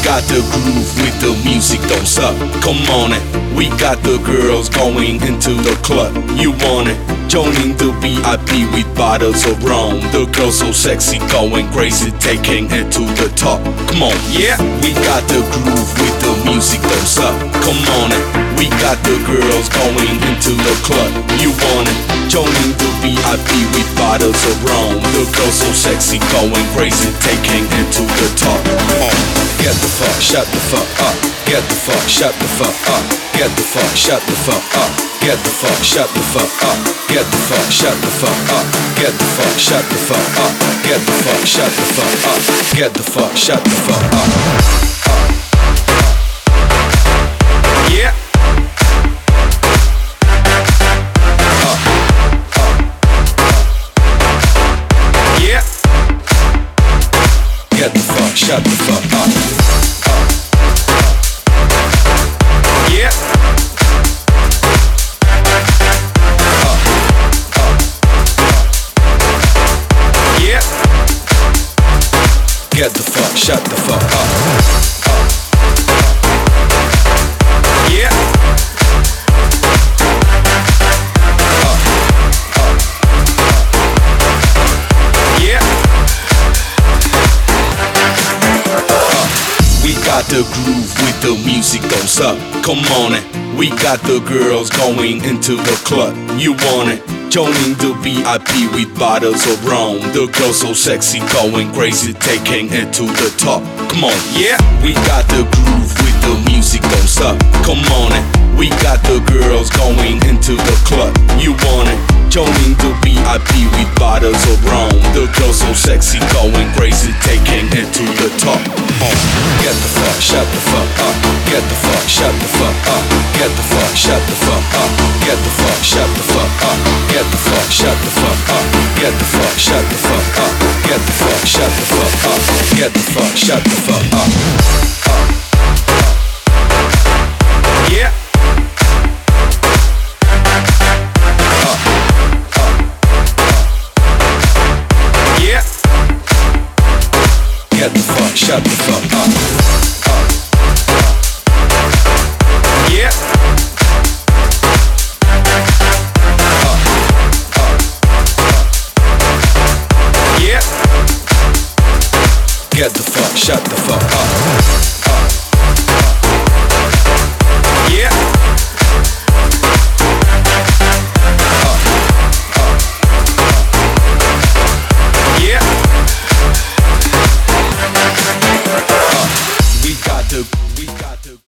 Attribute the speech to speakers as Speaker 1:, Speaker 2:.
Speaker 1: got the groove with the music, don't suck. Come on it. We got the girls going into the club. You want it? Joining the VIP with bottles of rum. The girls so sexy, going crazy, taking it to the top. Come on, yeah. We got the groove with the music, don't suck. Come on it. We got the girls going into the club. You want it? Joining the VIP with bottles of rum. The girls so sexy, going crazy, taking it to the top. Get the fuck, shut the fuck up. Get the fuck, shut the fuck up. Get the fuck, shut the fuck up. Get the fuck, shut the fuck up. Get the fuck, shut the fuck up. Get the fuck, shut the fuck up. Get the fuck, shut the fuck up. Get the fuck, shut the fuck up. Yeah. Yeah. Get the fuck, shut the fuck up. Yeah. Yeah. Get the fuck, shut the fuck up. Yeah. Yeah. We got the groove with the music, don't suck. Come on it. We got the girls going into the club. You want it? Joining the VIP with bottles of rum. The girls so sexy, going crazy, taking it to the top. Come on, yeah. We got the groove with the music, don't suck. Come on it. We got the girls going into the club. You want it? Joining the VIP with bottles of rum. The girls so sexy, going crazy, taking it to the top. Get the fuck, shut the fuck up. Get the fuck, shut the fuck up. Get the fuck, shut the fuck up. Get the fuck, shut the fuck up. Get the fuck, shut the fuck up. Get the fuck, shut the fuck up. Get the fuck, shut the fuck up. Get the fuck, shut the fuck up. Yeah. Yeah. Get the fuck, shut the fuck up. Yeah. Yeah. Get the fuck, shut the fuck up. Yeah. Yeah. We got to